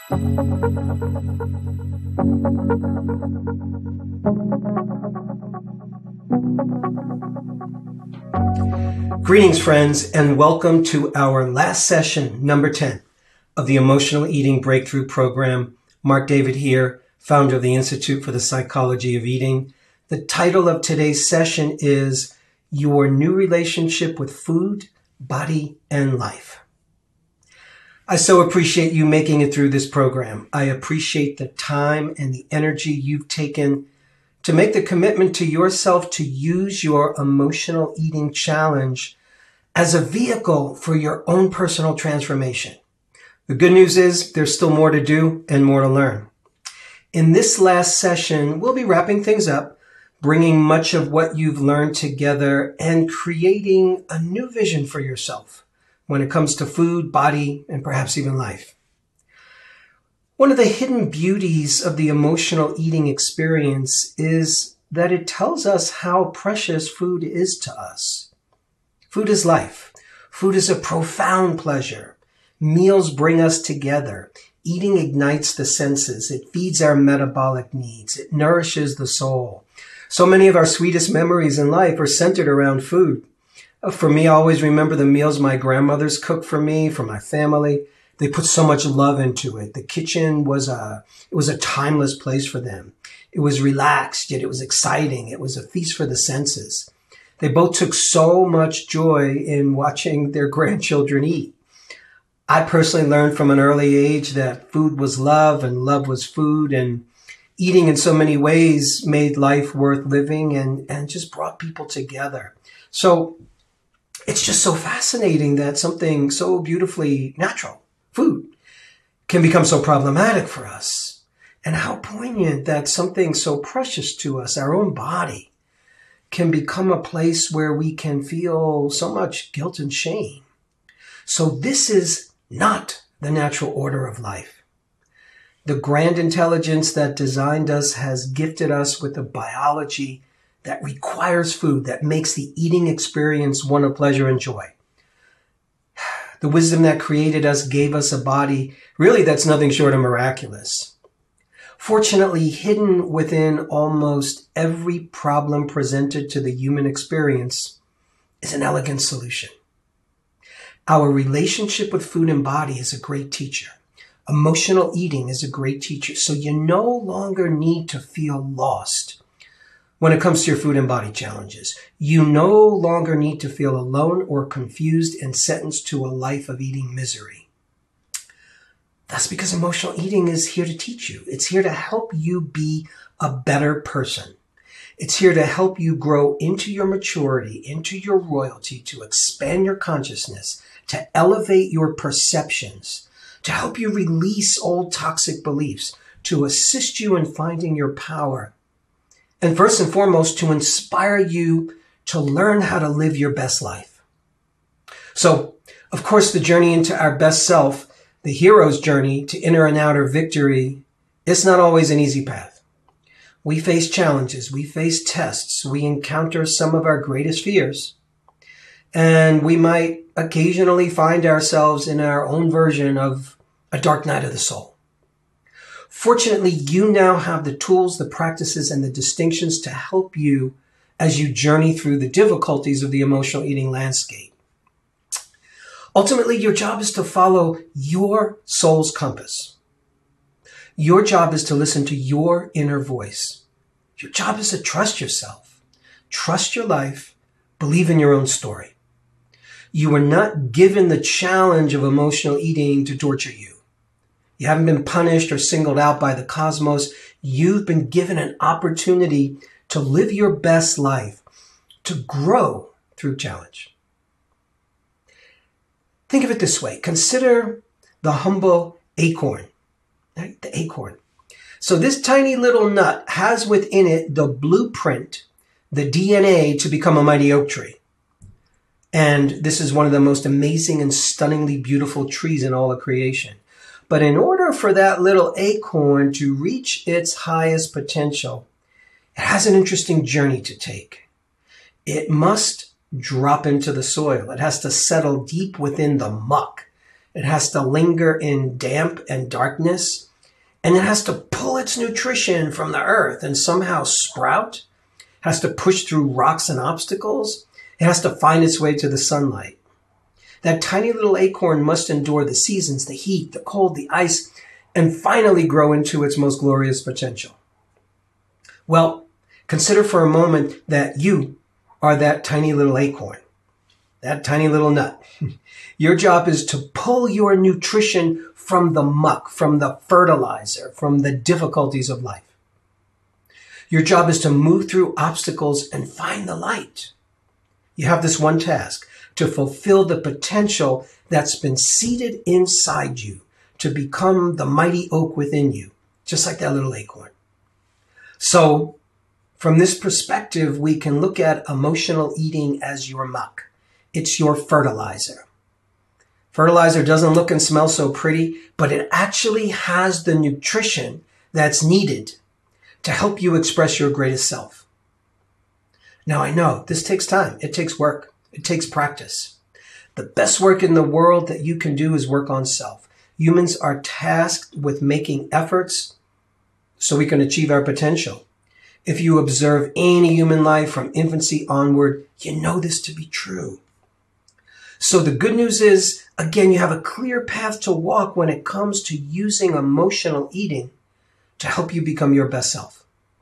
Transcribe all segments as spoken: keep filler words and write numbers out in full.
Greetings, friends, and welcome to our last session, number ten, of the Emotional Eating Breakthrough Program. Mark David here, founder of the Institute for the Psychology of Eating. The title of today's session is Your New Relationship with Food, Body, and Life. I so appreciate you making it through this program. I appreciate the time and the energy you've taken to make the commitment to yourself to use your emotional eating challenge as a vehicle for your own personal transformation. The good news is there's still more to do and more to learn. In this last session, we'll be wrapping things up, bringing much of what you've learned together and creating a new vision for yourself when it comes to food, body, and perhaps even life. One of the hidden beauties of the emotional eating experience is that it tells us how precious food is to us. Food is life. Food is a profound pleasure. Meals bring us together. Eating ignites the senses. It feeds our metabolic needs. It nourishes the soul. So many of our sweetest memories in life are centered around food. For me, I always remember the meals my grandmothers cooked for me, for my family. They put so much love into it. The kitchen was a, it was a timeless place for them. It was relaxed, yet it was exciting. It was a feast for the senses. They both took so much joy in watching their grandchildren eat. I personally learned from an early age that food was love and love was food, and eating in so many ways made life worth living and, and just brought people together. So it's just so fascinating that something so beautifully natural, food, can become so problematic for us. And how poignant that something so precious to us, our own body, can become a place where we can feel so much guilt and shame. So this is not the natural order of life. The grand intelligence that designed us has gifted us with a biology that requires food, that makes the eating experience one of pleasure and joy. The wisdom that created us gave us a body, really, that's nothing short of miraculous. Fortunately, hidden within almost every problem presented to the human experience is an elegant solution. Our relationship with food and body is a great teacher. Emotional eating is a great teacher. So you no longer need to feel lost when it comes to your food and body challenges. You no longer need to feel alone or confused and sentenced to a life of eating misery. That's because emotional eating is here to teach you. It's here to help you be a better person. It's here to help you grow into your maturity, into your royalty, to expand your consciousness, to elevate your perceptions, to help you release old toxic beliefs, to assist you in finding your power, and first and foremost, to inspire you to learn how to live your best life. So, of course, the journey into our best self, the hero's journey to inner and outer victory, is not always an easy path. We face challenges, we face tests, we encounter some of our greatest fears, and we might occasionally find ourselves in our own version of a dark night of the soul. Fortunately, you now have the tools, the practices, and the distinctions to help you as you journey through the difficulties of the emotional eating landscape. Ultimately, your job is to follow your soul's compass. Your job is to listen to your inner voice. Your job is to trust yourself, trust your life, believe in your own story. You were not given the challenge of emotional eating to torture you. You haven't been punished or singled out by the cosmos. You've been given an opportunity to live your best life, to grow through challenge. Think of it this way. Consider the humble acorn, right? The acorn. So this tiny little nut has within it the blueprint, the D N A to become a mighty oak tree. And this is one of the most amazing and stunningly beautiful trees in all of creation. But in order for that little acorn to reach its highest potential, it has an interesting journey to take. It must drop into the soil. It has to settle deep within the muck. It has to linger in damp and darkness. And it has to pull its nutrition from the earth and somehow sprout. It has to push through rocks and obstacles. It has to find its way to the sunlight. That tiny little acorn must endure the seasons, the heat, the cold, the ice, and finally grow into its most glorious potential. Well, consider for a moment that you are that tiny little acorn, that tiny little nut. Your job is to pull your nutrition from the muck, from the fertilizer, from the difficulties of life. Your job is to move through obstacles and find the light. You have this one task, to fulfill the potential that's been seeded inside you, to become the mighty oak within you, just like that little acorn. So, from this perspective, we can look at emotional eating as your muck. It's your fertilizer. Fertilizer doesn't look and smell so pretty, but it actually has the nutrition that's needed to help you express your greatest self. Now, I know this takes time. It takes work. It takes practice. The best work in the world that you can do is work on self. Humans are tasked with making efforts so we can achieve our potential. If you observe any human life from infancy onward, you know this to be true. So the good news is, again, you have a clear path to walk when it comes to using emotional eating to help you become your best self.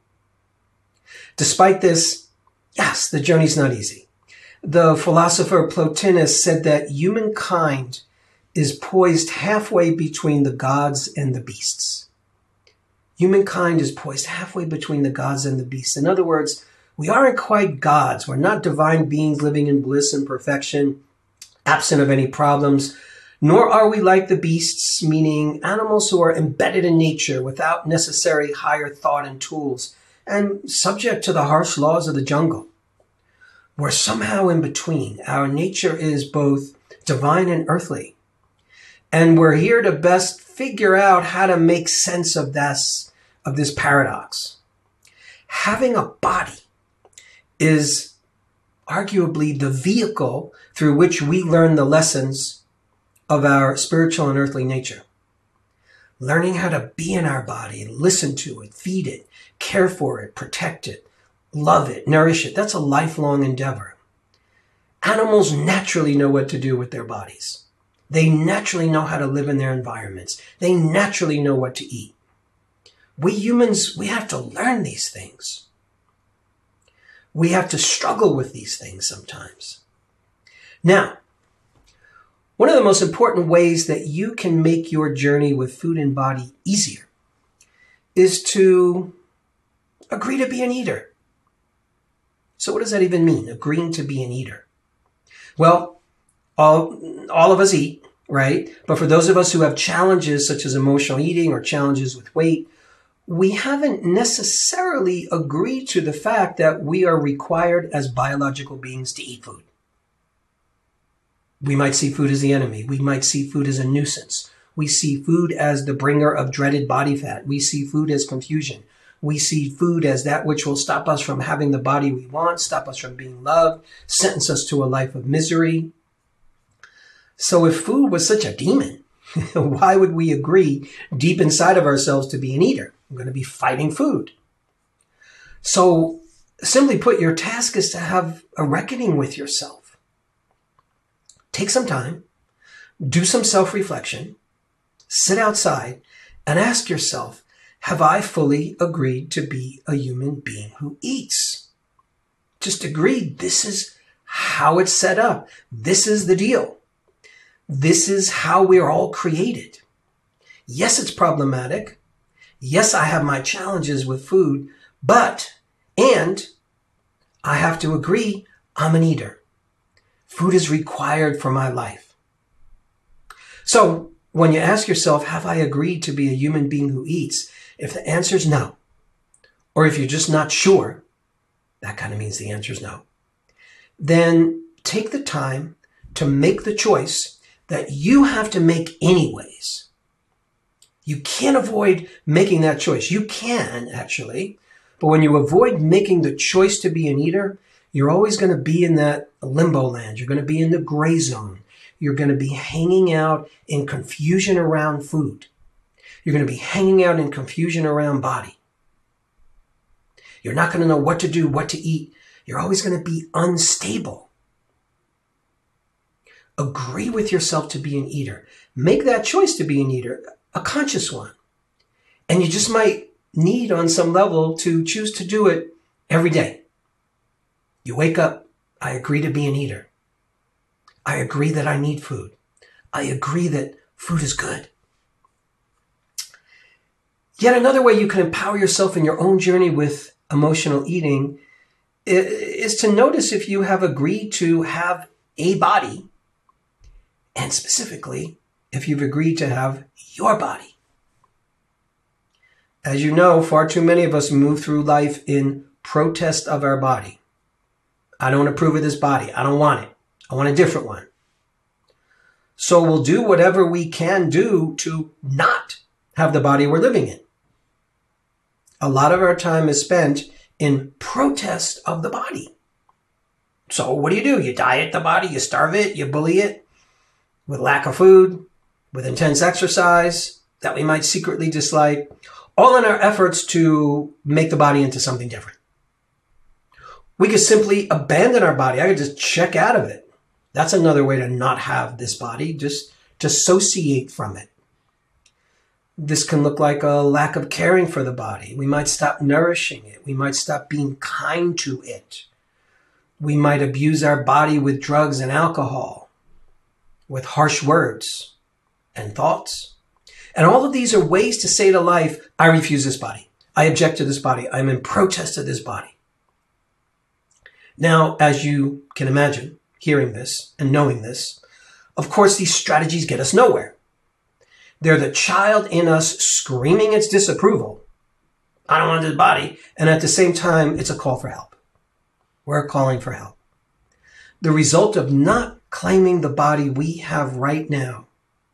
Despite this, yes, the journey's not easy. The philosopher Plotinus said that humankind is poised halfway between the gods and the beasts. Humankind is poised halfway between the gods and the beasts. In other words, we aren't quite gods. We're not divine beings living in bliss and perfection, absent of any problems, nor are we like the beasts, meaning animals who are embedded in nature without necessary higher thought and tools, and subject to the harsh laws of the jungle. We're somehow in between. Our nature is both divine and earthly. And we're here to best figure out how to make sense of this, of this paradox. Having a body is arguably the vehicle through which we learn the lessons of our spiritual and earthly nature. Learning how to be in our body, listen to it, feed it, care for it, protect it, love it, nourish it. That's a lifelong endeavor. Animals naturally know what to do with their bodies. They naturally know how to live in their environments. They naturally know what to eat. We humans, we have to learn these things. We have to struggle with these things sometimes. Now, one of the most important ways that you can make your journey with food and body easier is to agree to be an eater. So what does that even mean, agreeing to be an eater? Well, all, all of us eat, right? But for those of us who have challenges such as emotional eating or challenges with weight, we haven't necessarily agreed to the fact that we are required as biological beings to eat food. We might see food as the enemy. We might see food as a nuisance. We see food as the bringer of dreaded body fat. We see food as confusion. We see food as that which will stop us from having the body we want, stop us from being loved, sentence us to a life of misery. So if food was such a demon, why would we agree deep inside of ourselves to be an eater? I'm going to be fighting food. So simply put, your task is to have a reckoning with yourself. Take some time, do some self-reflection, sit outside and ask yourself, have I fully agreed to be a human being who eats? Just agreed. This is how it's set up. This is the deal. This is how we're all created. Yes, it's problematic. Yes, I have my challenges with food, but, and I have to agree, I'm an eater. Food is required for my life. So when you ask yourself, have I agreed to be a human being who eats? If the answer is no, or if you're just not sure, that kind of means the answer is no, then take the time to make the choice that you have to make anyways. You can't avoid making that choice. You can, actually, but when you avoid making the choice to be an eater, you're always going to be in that limbo land. You're going to be in the gray zone. you're going to be hanging out in confusion around food. You're going to be hanging out in confusion around body. You're not going to know what to do, what to eat. You're always going to be unstable. Agree with yourself to be an eater. Make that choice to be an eater, a conscious one. And you just might need on some level to choose to do it every day. You wake up, I agree to be an eater. I agree that I need food. I agree that food is good. Yet another way you can empower yourself in your own journey with emotional eating is to notice if you have agreed to have a body, and specifically, if you've agreed to have your body. As you know, far too many of us move through life in protest of our body. I don't approve of this body. I don't want it. I want a different one. So we'll do whatever we can do to not have the body we're living in. A lot of our time is spent in protest of the body. So what do you do? You diet the body, you starve it, you bully it with lack of food, with intense exercise that we might secretly dislike, all in our efforts to make the body into something different. We could simply abandon our body. I could just check out of it. That's another way to not have this body, just dissociate from it. This can look like a lack of caring for the body. We might stop nourishing it. We might stop being kind to it. We might abuse our body with drugs and alcohol, with harsh words and thoughts. And all of these are ways to say to life, I refuse this body. I object to this body. I'm in protest of this body. Now, as you can imagine, hearing this and knowing this, of course, these strategies get us nowhere. They're the child in us screaming its disapproval. I don't want this body. And at the same time, it's a call for help. We're calling for help. The result of not claiming the body we have right now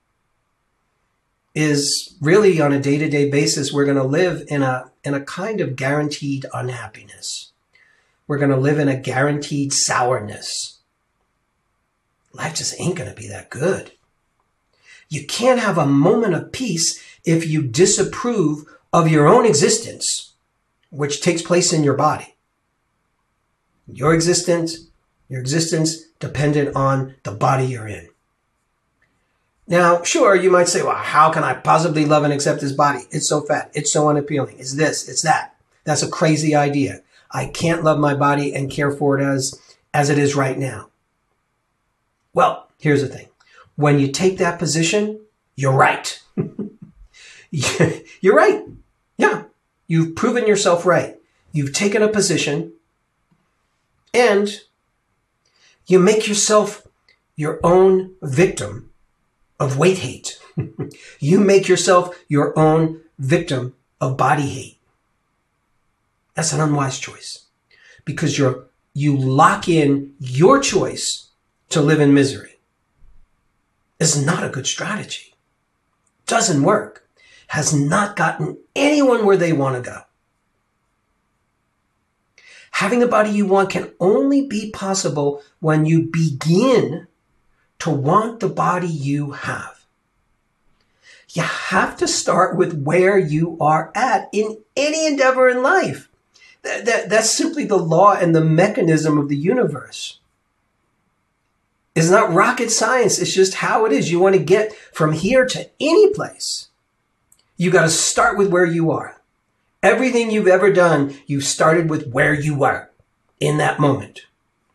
is really on a day-to-day basis, we're going to live in a, in a kind of guaranteed unhappiness. We're going to live in a guaranteed sourness. Life just ain't going to be that good. You can't have a moment of peace if you disapprove of your own existence, which takes place in your body. Your existence, your existence dependent on the body you're in. Now, sure, you might say, well, how can I possibly love and accept this body? It's so fat. It's so unappealing. It's this, it's that. That's a crazy idea. I can't love my body and care for it as, as it is right now. Well, here's the thing. When you take that position, you're right. You're right. Yeah. You've proven yourself right. You've taken a position and you make yourself your own victim of weight hate. You make yourself your own victim of body hate. That's an unwise choice because you're, you lock in your choice to live in misery. It's not a good strategy. Doesn't work. Has not gotten anyone where they want to go. Having the body you want can only be possible when you begin to want the body you have. You have to start with where you are at in any endeavor in life. That, that, that's simply the law and the mechanism of the universe. It's not rocket science. It's just how it is. You want to get from here to any place. You got to start with where you are. Everything you've ever done, you started with where you were in that moment.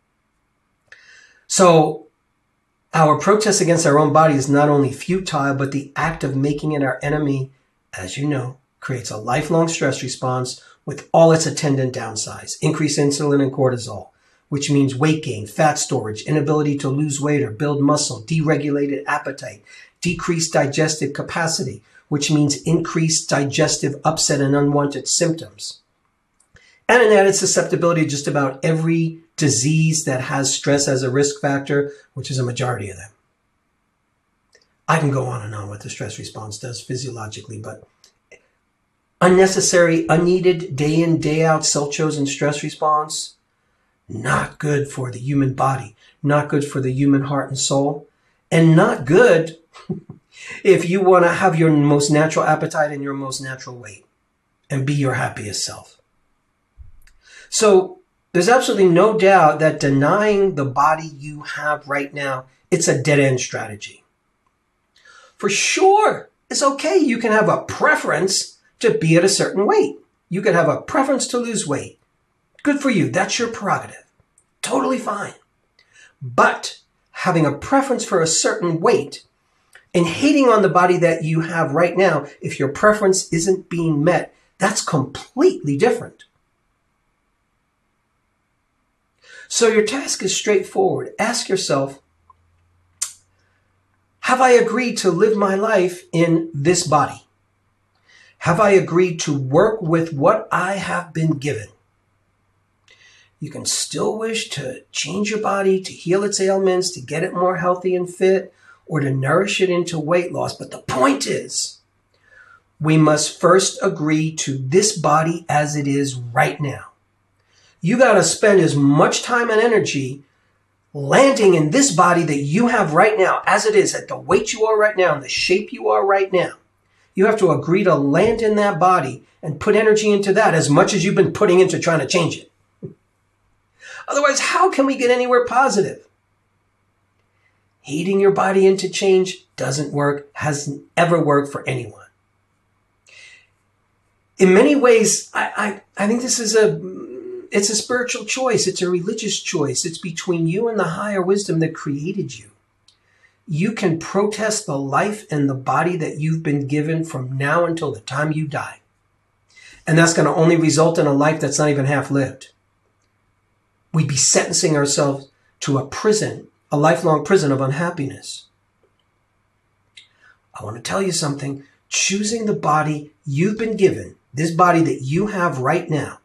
So our protest against our own body is not only futile, but the act of making it our enemy, as you know, creates a lifelong stress response with all its attendant downsides, increased insulin and cortisol, which means weight gain, fat storage, inability to lose weight or build muscle, deregulated appetite, decreased digestive capacity, which means increased digestive upset and unwanted symptoms, and an added susceptibility to just about every disease that has stress as a risk factor, which is a majority of them. I can go on and on what the stress response does physiologically, but unnecessary, unneeded, day in, day out, self-chosen stress response, not good for the human body, not good for the human heart and soul, and not good if you want to have your most natural appetite and your most natural weight and be your happiest self. So there's absolutely no doubt that denying the body you have right now, it's a dead-end strategy. For sure, it's okay. You can have a preference to be at a certain weight. You can have a preference to lose weight. Good for you. That's your prerogative. Totally fine. But having a preference for a certain weight and hating on the body that you have right now, if your preference isn't being met, that's completely different. So your task is straightforward. Ask yourself, have I agreed to live my life in this body? Have I agreed to work with what I have been given? You can still wish to change your body, to heal its ailments, to get it more healthy and fit, or to nourish it into weight loss. But the point is, we must first agree to this body as it is right now. You got to spend as much time and energy landing in this body that you have right now, as it is, at the weight you are right now, and the shape you are right now. You have to agree to land in that body and put energy into that as much as you've been putting into trying to change it. Otherwise, how can we get anywhere positive? Hating your body into change doesn't work, hasn't ever worked for anyone. In many ways, I, I, I think this is a, it's a spiritual choice. It's a religious choice. It's between you and the higher wisdom that created you. You can protest the life and the body that you've been given from now until the time you die. And that's going to only result in a life that's not even half lived. We'd be sentencing ourselves to a prison, a lifelong prison of unhappiness. I want to tell you something. Choosing the body you've been given, this body that you have right now,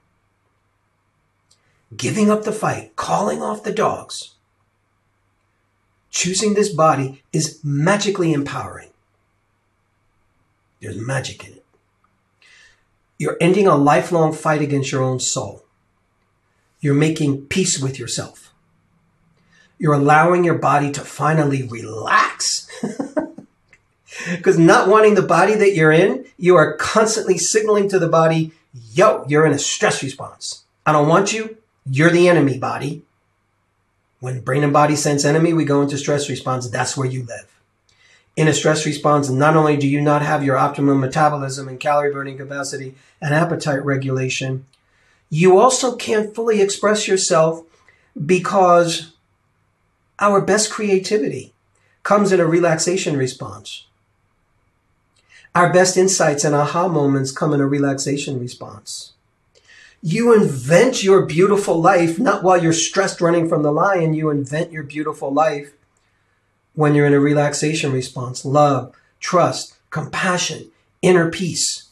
giving up the fight, calling off the dogs, choosing this body is magically empowering. There's magic in it. You're ending a lifelong fight against your own soul. You're making peace with yourself. You're allowing your body to finally relax. Because not wanting the body that you're in, you are constantly signaling to the body, yo, you're in a stress response. I don't want you. You're the enemy, body. When brain and body sense enemy, we go into stress response. That's where you live. In a stress response, not only do you not have your optimum metabolism and calorie burning capacity and appetite regulation, you also can't fully express yourself because our best creativity comes in a relaxation response. Our best insights and aha moments come in a relaxation response. You invent your beautiful life, not while you're stressed running from the lion. You invent your beautiful life when you're in a relaxation response. Love, trust, compassion, inner peace.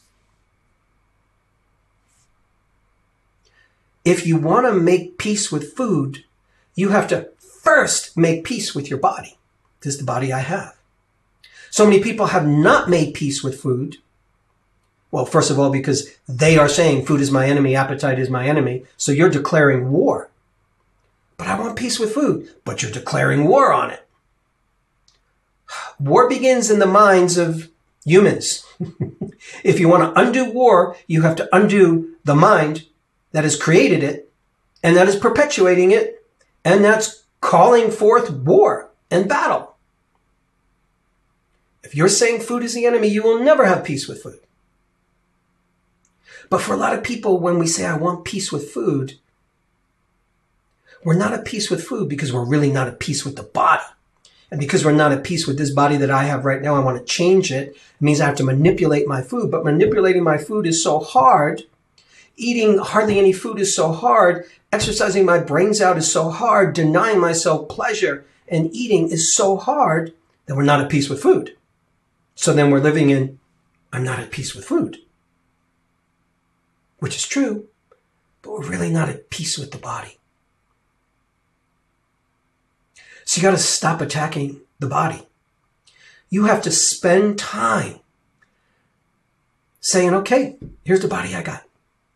If you want to make peace with food, you have to first make peace with your body. This is the body I have. So many people have not made peace with food. Well, first of all, because they are saying food is my enemy, appetite is my enemy. So you're declaring war. But I want peace with food. But you're declaring war on it. War begins in the minds of humans. If you want to undo war, you have to undo the mind that has created it and that is perpetuating it. And that's calling forth war and battle. If you're saying food is the enemy, you will never have peace with food. But for a lot of people, when we say, I want peace with food, we're not at peace with food because we're really not at peace with the body. And because we're not at peace with this body that I have right now, I want to change it. It means I have to manipulate my food. But manipulating my food is so hard. Eating hardly any food is so hard. Exercising my brains out is so hard. Denying myself pleasure and eating is so hard that we're not at peace with food. So then we're living in, I'm not at peace with food. Which is true, but we're really not at peace with the body. So you got to stop attacking the body. You have to spend time saying, okay, here's the body I got.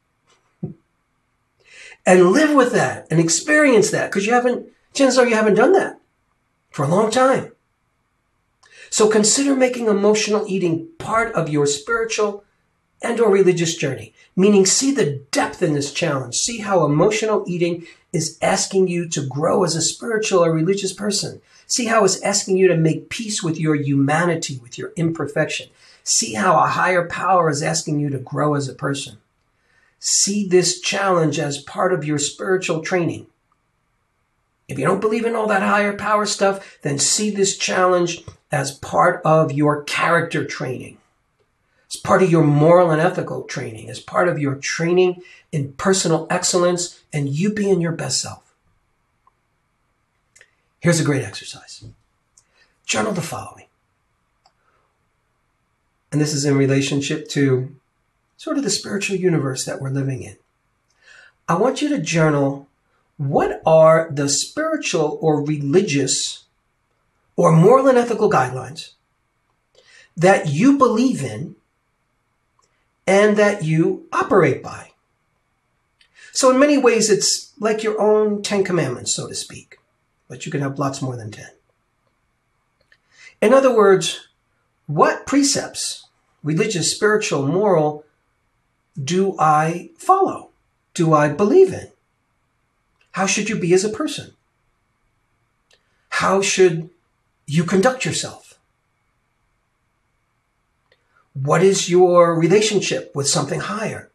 And live with that and experience that, because you haven't, chances are you haven't done that for a long time. So consider making emotional eating part of your spiritual and or religious journey, meaning see the depth in this challenge. See how emotional eating is asking you to grow as a spiritual or religious person. See how it's asking you to make peace with your humanity, with your imperfection. See how a higher power is asking you to grow as a person. See this challenge as part of your spiritual training. If you don't believe in all that higher power stuff, then see this challenge as part of your character training. It's part of your moral and ethical training. It's part of your training in personal excellence and you being your best self. Here's a great exercise. Journal the following. And this is in relationship to sort of the spiritual universe that we're living in. I want you to journal what are the spiritual or religious or moral and ethical guidelines that you believe in and that you operate by. So in many ways, it's like your own Ten Commandments, so to speak, but you can have lots more than ten. In other words, what precepts, religious, spiritual, moral, do I follow? Do I believe in? How should you be as a person? How should you conduct yourself? What is your relationship with something higher?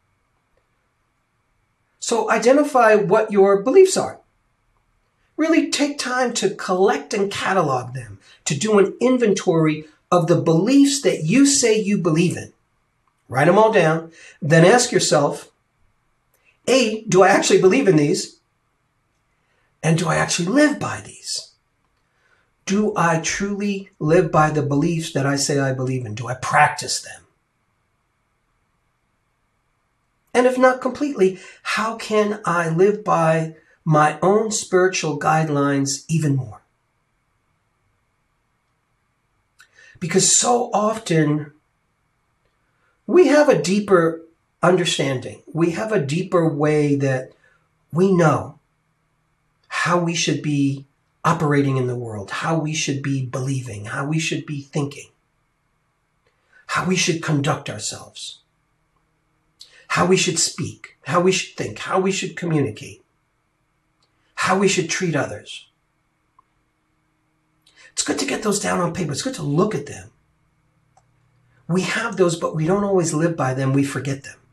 So identify what your beliefs are. Really take time to collect and catalog them, to do an inventory of the beliefs that you say you believe in. Write them all down. Then ask yourself, A, do I actually believe in these? And do I actually live by these? Do I truly live by the beliefs that I say I believe in? Do I practice them? And if not completely, how can I live by my own spiritual guidelines even more? Because so often we have a deeper understanding. We have a deeper way that we know how we should be operating in the world, how we should be believing, how we should be thinking, how we should conduct ourselves, how we should speak, how we should think, how we should communicate, how we should treat others. It's good to get those down on paper. It's good to look at them. We have those, but we don't always live by them. We forget them.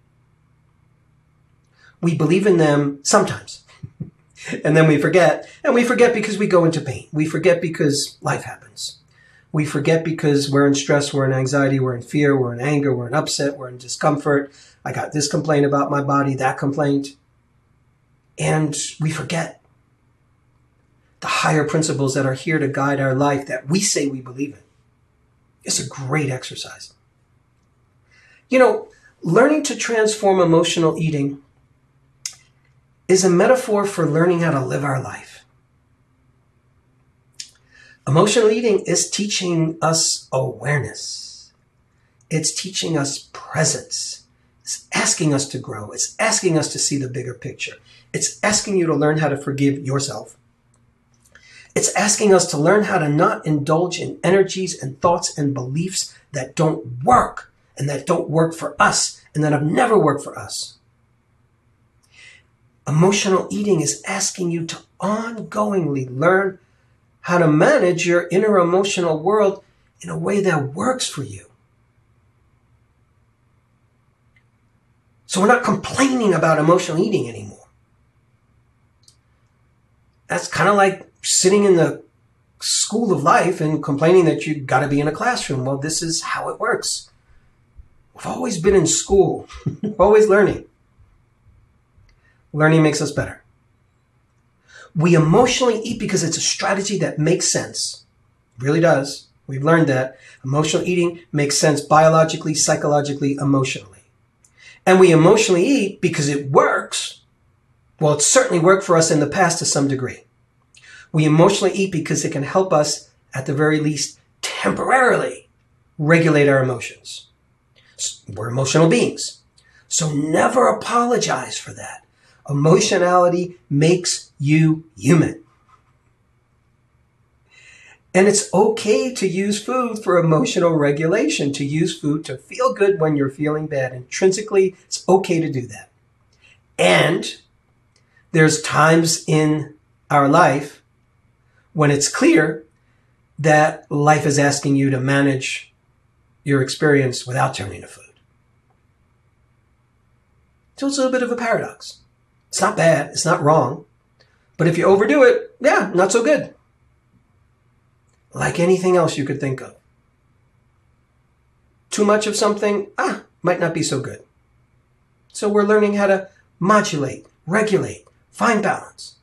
We believe in them sometimes. And then we forget. And we forget because we go into pain. We forget because life happens. We forget because we're in stress, we're in anxiety, we're in fear, we're in anger, we're in upset, we're in discomfort. I got this complaint about my body, that complaint. And we forget the higher principles that are here to guide our life that we say we believe in. It's a great exercise. You know, learning to transform emotional eating is a metaphor for learning how to live our life. Emotional eating is teaching us awareness. It's teaching us presence. It's asking us to grow. It's asking us to see the bigger picture. It's asking you to learn how to forgive yourself. It's asking us to learn how to not indulge in energies and thoughts and beliefs that don't work and that don't work for us and that have never worked for us. Emotional eating is asking you to ongoingly learn how to manage your inner emotional world in a way that works for you. So we're not complaining about emotional eating anymore. That's kind of like sitting in the school of life and complaining that you got to be in a classroom. Well, this is how it works. We've always been in school. We're always learning. Learning makes us better. We emotionally eat because it's a strategy that makes sense. It really does. We've learned that. Emotional eating makes sense biologically, psychologically, emotionally. And we emotionally eat because it works. Well, it certainly worked for us in the past to some degree. We emotionally eat because it can help us, at the very least, temporarily regulate our emotions. We're emotional beings. So never apologize for that. Emotionality makes you human. And it's okay to use food for emotional regulation, to use food to feel good when you're feeling bad. Intrinsically, it's okay to do that. And there's times in our life when it's clear that life is asking you to manage your experience without turning to food. So it's a little bit of a paradox. It's not bad. It's not wrong. But if you overdo it, yeah, not so good. Like anything else you could think of. Too much of something, ah, might not be so good. So we're learning how to modulate, regulate, find balance.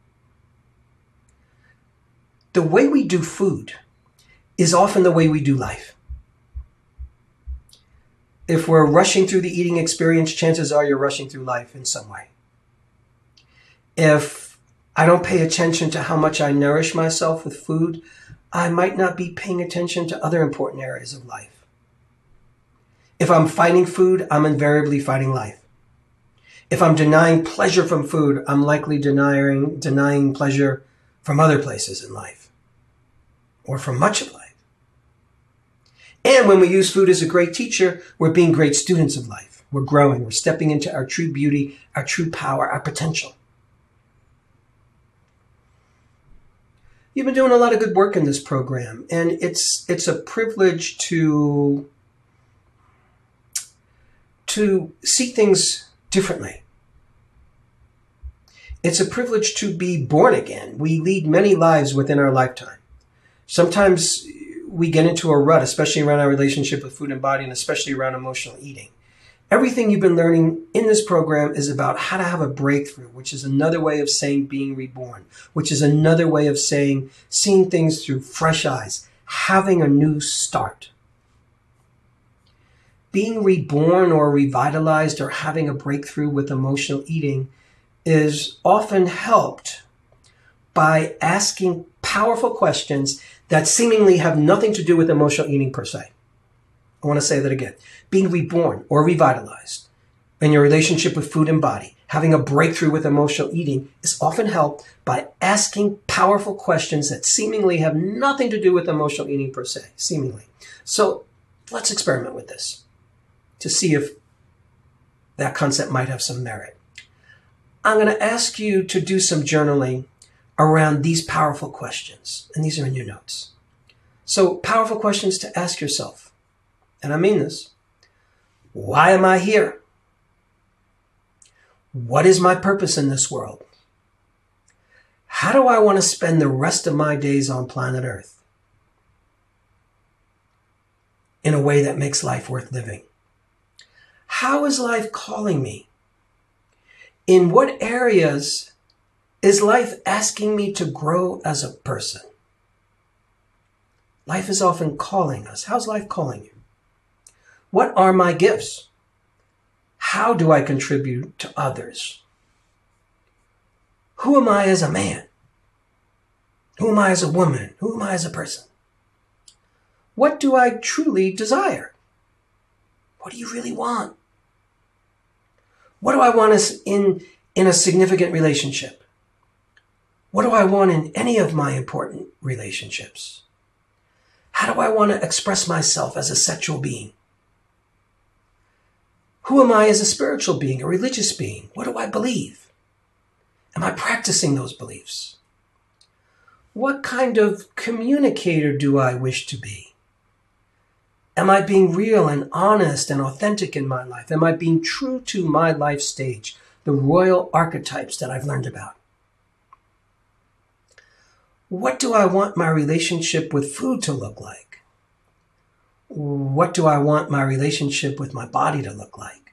The way we do food is often the way we do life. If we're rushing through the eating experience, chances are you're rushing through life in some way. If I don't pay attention to how much I nourish myself with food, I might not be paying attention to other important areas of life. If I'm fighting food, I'm invariably fighting life. If I'm denying pleasure from food, I'm likely denying, denying pleasure from other places in life, or from much of life. And when we use food as a great teacher, we're being great students of life. We're growing. We're stepping into our true beauty, our true power, our potential. You've been doing a lot of good work in this program, and it's it's a privilege to, to see things differently. It's a privilege to be born again. We lead many lives within our lifetime. Sometimes we get into a rut, especially around our relationship with food and body, and especially around emotional eating. Everything you've been learning in this program is about how to have a breakthrough, which is another way of saying being reborn, which is another way of saying seeing things through fresh eyes, having a new start. Being reborn or revitalized or having a breakthrough with emotional eating is often helped by asking powerful questions that seemingly have nothing to do with emotional eating per se. I want to say that again. Being reborn or revitalized in your relationship with food and body, having a breakthrough with emotional eating is often helped by asking powerful questions that seemingly have nothing to do with emotional eating per se, seemingly. So let's experiment with this to see if that concept might have some merit. I'm going to ask you to do some journaling around these powerful questions, and these are in your notes. So powerful questions to ask yourself, and I mean this. Why am I here? What is my purpose in this world? How do I want to spend the rest of my days on planet Earth in a way that makes life worth living? How is life calling me? In what areas is life asking me to grow as a person? Life is often calling us. How's life calling you? What are my gifts? How do I contribute to others? Who am I as a man? Who am I as a woman? Who am I as a person? What do I truly desire? What do you really want? What do I want as in, in a significant relationship? What do I want in any of my important relationships? How do I want to express myself as a sexual being? Who am I as a spiritual being, a religious being? What do I believe? Am I practicing those beliefs? What kind of communicator do I wish to be? Am I being real and honest and authentic in my life? Am I being true to my life stage, the royal archetypes that I've learned about? What do I want my relationship with food to look like? What do I want my relationship with my body to look like?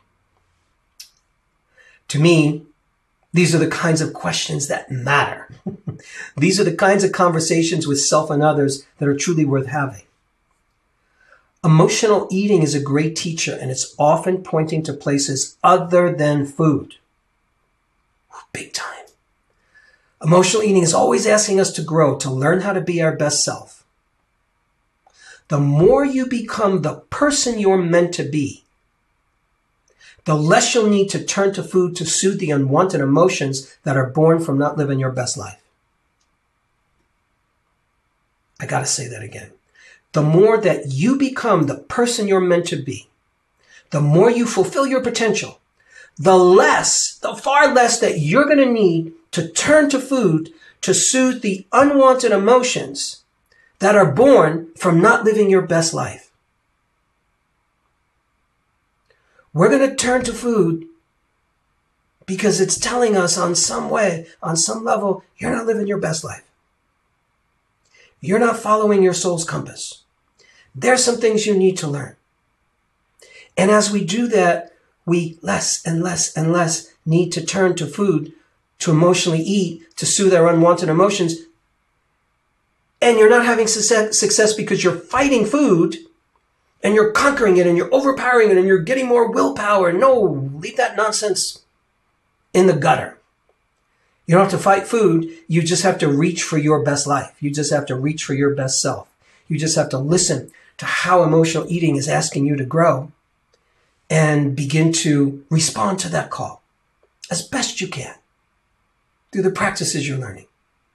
To me, these are the kinds of questions that matter. These are the kinds of conversations with self and others that are truly worth having. Emotional eating is a great teacher, and it's often pointing to places other than food. Big time. Emotional eating is always asking us to grow, to learn how to be our best self. The more you become the person you're meant to be, the less you'll need to turn to food to soothe the unwanted emotions that are born from not living your best life. I got to say that again. The more that you become the person you're meant to be, the more you fulfill your potential, the less, the far less that you're going to need to turn to food to soothe the unwanted emotions that are born from not living your best life. We're going to turn to food because it's telling us on some way, on some level, you're not living your best life. You're not following your soul's compass. There's some things you need to learn. And as we do that, we less and less and less need to turn to food, to emotionally eat, to soothe our unwanted emotions. And you're not having success, success because you're fighting food and you're conquering it and you're overpowering it and you're getting more willpower. No, leave that nonsense in the gutter. You don't have to fight food. You just have to reach for your best life. You just have to reach for your best self. You just have to listen to how emotional eating is asking you to grow and begin to respond to that call as best you can through the practices you're learning.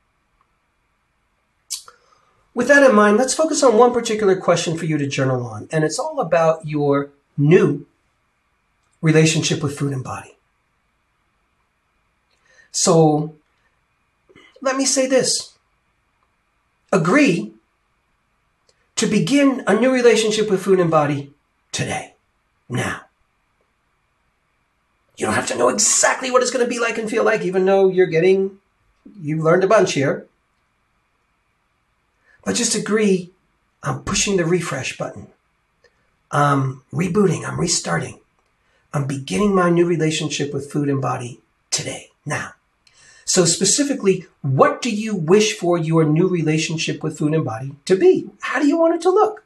With that in mind, let's focus on one particular question for you to journal on, and it's all about your new relationship with food and body. So let me say this. Agree to begin a new relationship with food and body today, now. You don't have to know exactly what it's going to be like and feel like, even though you're getting, you've learned a bunch here. But just agree, I'm pushing the refresh button. I'm rebooting, I'm restarting. I'm beginning my new relationship with food and body today, now. So specifically, what do you wish for your new relationship with food and body to be? How do you want it to look?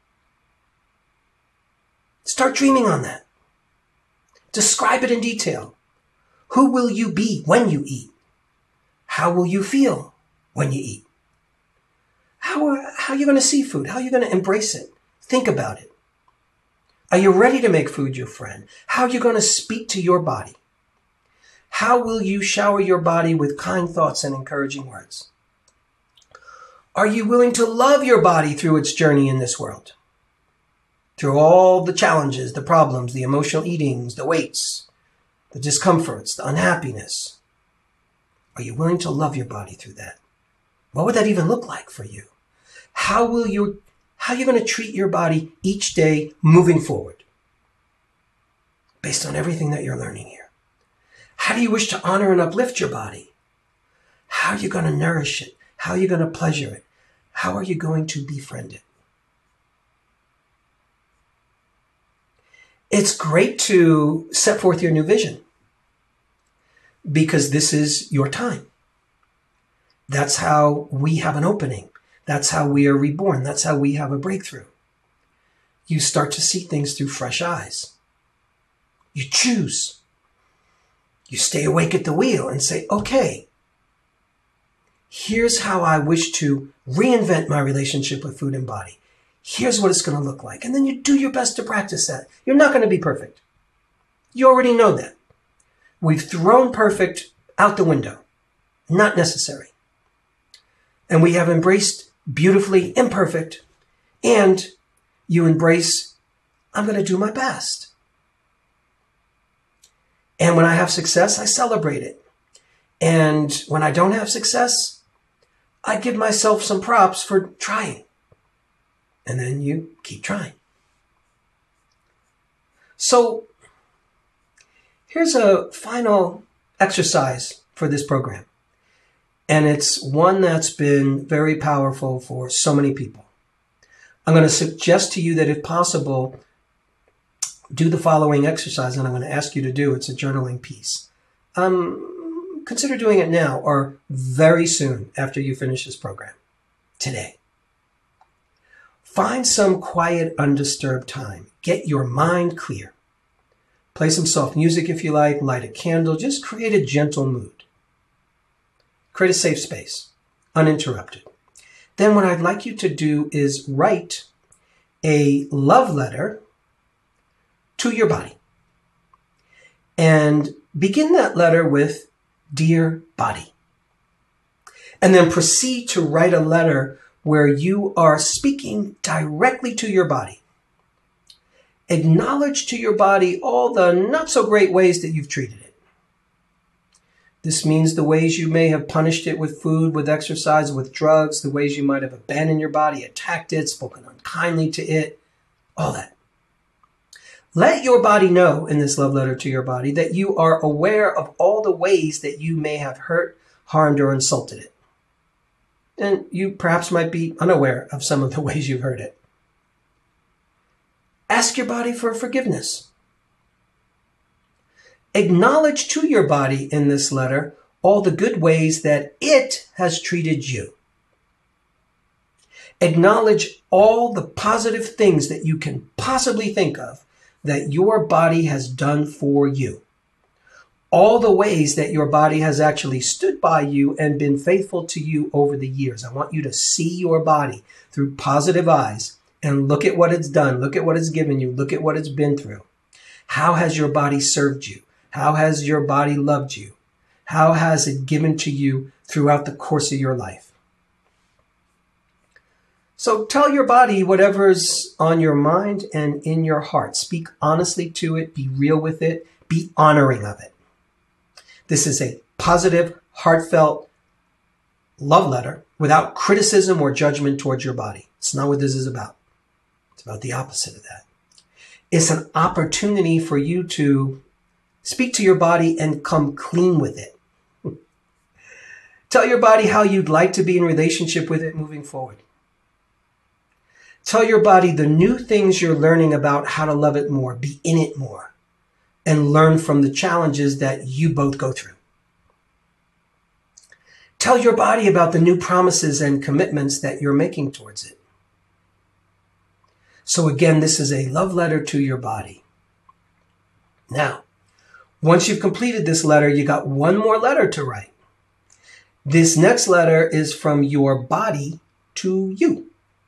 Start dreaming on that. Describe it in detail. Who will you be when you eat? How will you feel when you eat? How, how are you going to see food? How are you going to embrace it? Think about it. Are you ready to make food your friend? How are you going to speak to your body? How will you shower your body with kind thoughts and encouraging words? Are you willing to love your body through its journey in this world? Through all the challenges, the problems, the emotional eatings, the weights, the discomforts, the unhappiness. Are you willing to love your body through that? What would that even look like for you? How will you, how are you going to treat your body each day moving forward? Based on everything that you're learning here. How do you wish to honor and uplift your body? How are you going to nourish it? How are you going to pleasure it? How are you going to befriend it? It's great to set forth your new vision because this is your time. That's how we have an opening. That's how we are reborn. That's how we have a breakthrough. You start to see things through fresh eyes. You choose. You stay awake at the wheel and say, okay, here's how I wish to reinvent my relationship with food and body. Here's what it's going to look like. And then you do your best to practice that. You're not going to be perfect. You already know that. We've thrown perfect out the window. Not necessary. And we have embraced beautifully imperfect. And you embrace, I'm going to do my best. And when I have success, I celebrate it. And when I don't have success, I give myself some props for trying. And then you keep trying. So here's a final exercise for this program. And it's one that's been very powerful for so many people. I'm going to suggest to you that if possible, do the following exercise, and I'm going to ask you to do. It's a journaling piece. Um, consider doing it now or very soon after you finish this program. Today. Find some quiet, undisturbed time. Get your mind clear. Play some soft music if you like. Light a candle. Just create a gentle mood. Create a safe space, uninterrupted. Then what I'd like you to do is write a love letter to your body. And begin that letter with, Dear Body. And then proceed to write a letter where you are speaking directly to your body. Acknowledge to your body all the not so great ways that you've treated it. This means the ways you may have punished it with food, with exercise, with drugs, the ways you might have abandoned your body, attacked it, spoken unkindly to it, all that. Let your body know in this love letter to your body that you are aware of all the ways that you may have hurt, harmed, or insulted it. And you perhaps might be unaware of some of the ways you've hurt it. Ask your body for forgiveness. Acknowledge to your body in this letter all the good ways that it has treated you. Acknowledge all the positive things that you can possibly think of that your body has done for you. All the ways that your body has actually stood by you and been faithful to you over the years. I want you to see your body through positive eyes and look at what it's done. Look at what it's given you. Look at what it's been through. How has your body served you? How has your body loved you? How has it given to you throughout the course of your life? So tell your body whatever's on your mind and in your heart. Speak honestly to it. Be real with it. Be honoring of it. This is a positive, heartfelt love letter without criticism or judgment towards your body. It's not what this is about. It's about the opposite of that. It's an opportunity for you to speak to your body and come clean with it. Tell your body how you'd like to be in relationship with it moving forward. Tell your body the new things you're learning about how to love it more, be in it more, and learn from the challenges that you both go through. Tell your body about the new promises and commitments that you're making towards it. So again, this is a love letter to your body. Now, once you've completed this letter, you got one more letter to write. This next letter is from your body to you.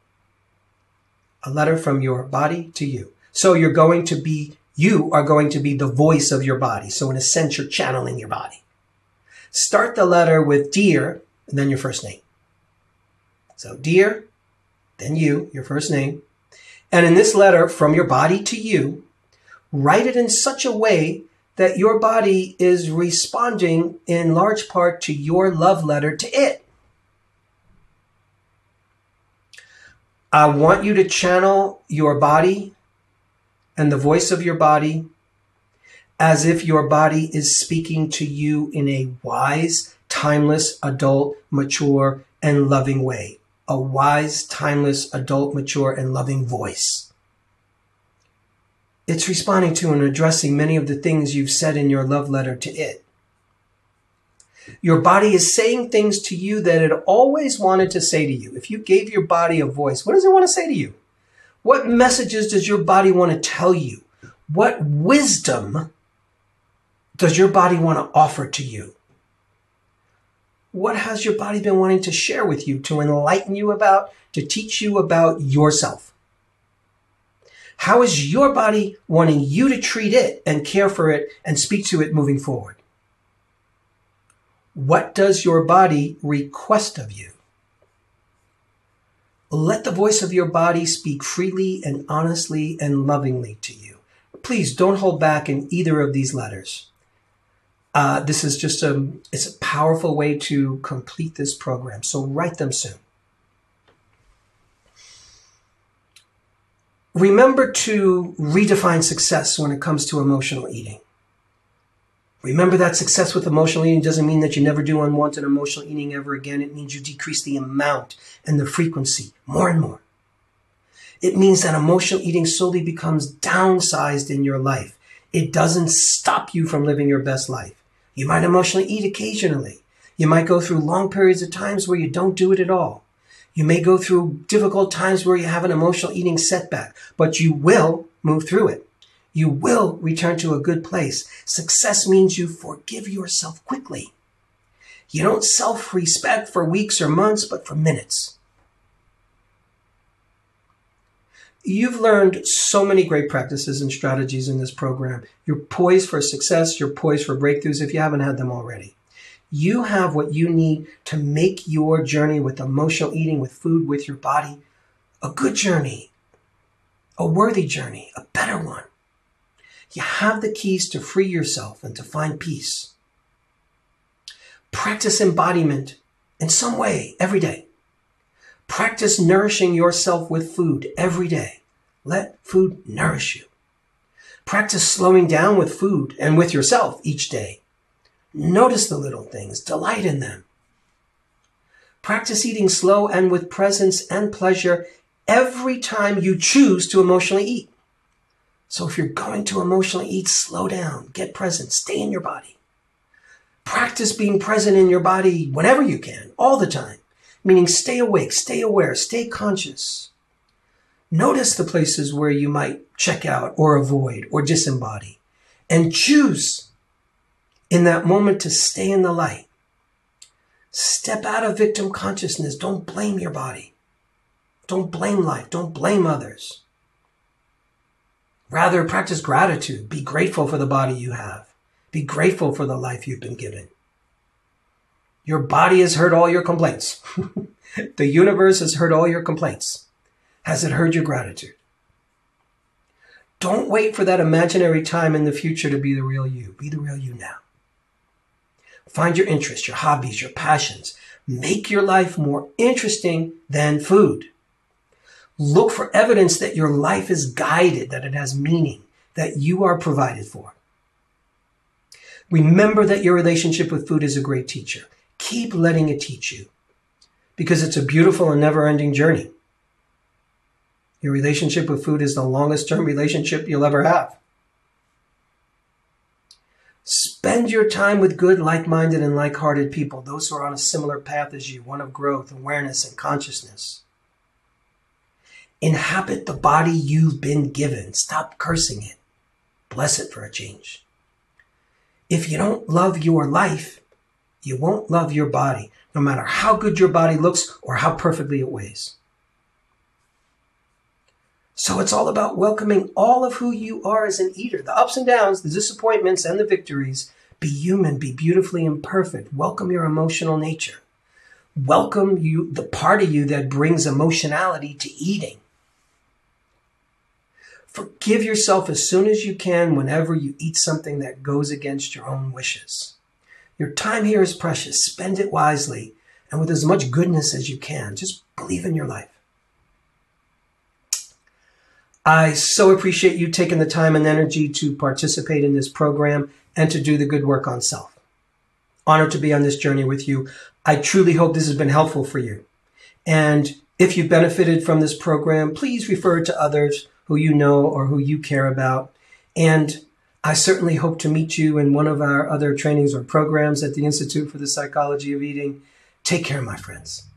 A letter from your body to you. So you're going to be, you are going to be the voice of your body. So in a sense, you're channeling your body. Start the letter with dear, and then your first name. So dear, then you, your first name. And in this letter from your body to you, write it in such a way that your body is responding in large part to your love letter to it. I want you to channel your body and the voice of your body as if your body is speaking to you in a wise, timeless, adult, mature, and loving way. A wise, timeless, adult, mature, and loving voice. It's responding to and addressing many of the things you've said in your love letter to it. Your body is saying things to you that it always wanted to say to you. If you gave your body a voice, what does it want to say to you? What messages does your body want to tell you? What wisdom does your body want to offer to you? What has your body been wanting to share with you, to enlighten you about, to teach you about yourself? How is your body wanting you to treat it and care for it and speak to it moving forward? What does your body request of you? Let the voice of your body speak freely and honestly and lovingly to you. Please don't hold back in either of these letters. Uh, this is just a, it's a powerful way to complete this program. So write them soon. Remember to redefine success when it comes to emotional eating. Remember that success with emotional eating doesn't mean that you never do unwanted emotional eating ever again. It means you decrease the amount and the frequency more and more. It means that emotional eating slowly becomes downsized in your life. It doesn't stop you from living your best life. You might emotionally eat occasionally. You might go through long periods of times where you don't do it at all. You may go through difficult times where you have an emotional eating setback, but you will move through it. You will return to a good place. Success means you forgive yourself quickly. You don't self-respect for weeks or months, but for minutes. You've learned so many great practices and strategies in this program. You're poised for success. You're poised for breakthroughs if you haven't had them already. You have what you need to make your journey with emotional eating, with food, with your body, a good journey, a worthy journey, a better one. You have the keys to free yourself and to find peace. Practice embodiment in some way every day. Practice nourishing yourself with food every day. Let food nourish you. Practice slowing down with food and with yourself each day. Notice the little things, delight in them. Practice eating slow and with presence and pleasure every time you choose to emotionally eat. So if you're going to emotionally eat, slow down, get present, stay in your body. Practice being present in your body whenever you can, all the time, meaning stay awake, stay aware, stay conscious. Notice the places where you might check out or avoid or disembody, and choose in that moment to stay in the light. Step out of victim consciousness. Don't blame your body. Don't blame life. Don't blame others. Rather, practice gratitude. Be grateful for the body you have. Be grateful for the life you've been given. Your body has heard all your complaints. The universe has heard all your complaints. Has it heard your gratitude? Don't wait for that imaginary time in the future to be the real you. Be the real you now. Find your interests, your hobbies, your passions. Make your life more interesting than food. Look for evidence that your life is guided, that it has meaning, that you are provided for. Remember that your relationship with food is a great teacher. Keep letting it teach you, because it's a beautiful and never-ending journey. Your relationship with food is the longest-term relationship you'll ever have. Spend your time with good, like-minded, and like-hearted people, those who are on a similar path as you, one of growth, awareness, and consciousness. Inhabit the body you've been given. Stop cursing it. Bless it for a change. If you don't love your life, you won't love your body, no matter how good your body looks or how perfectly it weighs. So it's all about welcoming all of who you are as an eater, the ups and downs, the disappointments and the victories. Be human, be beautifully imperfect. Welcome your emotional nature. Welcome you, the part of you that brings emotionality to eating. Forgive yourself as soon as you can whenever you eat something that goes against your own wishes. Your time here is precious. Spend it wisely and with as much goodness as you can. Just believe in your life. I so appreciate you taking the time and energy to participate in this program and to do the good work on self. Honored to be on this journey with you. I truly hope this has been helpful for you. And if you've benefited from this program, please refer it to others who you know or who you care about. And I certainly hope to meet you in one of our other trainings or programs at the Institute for the Psychology of Eating. Take care, my friends.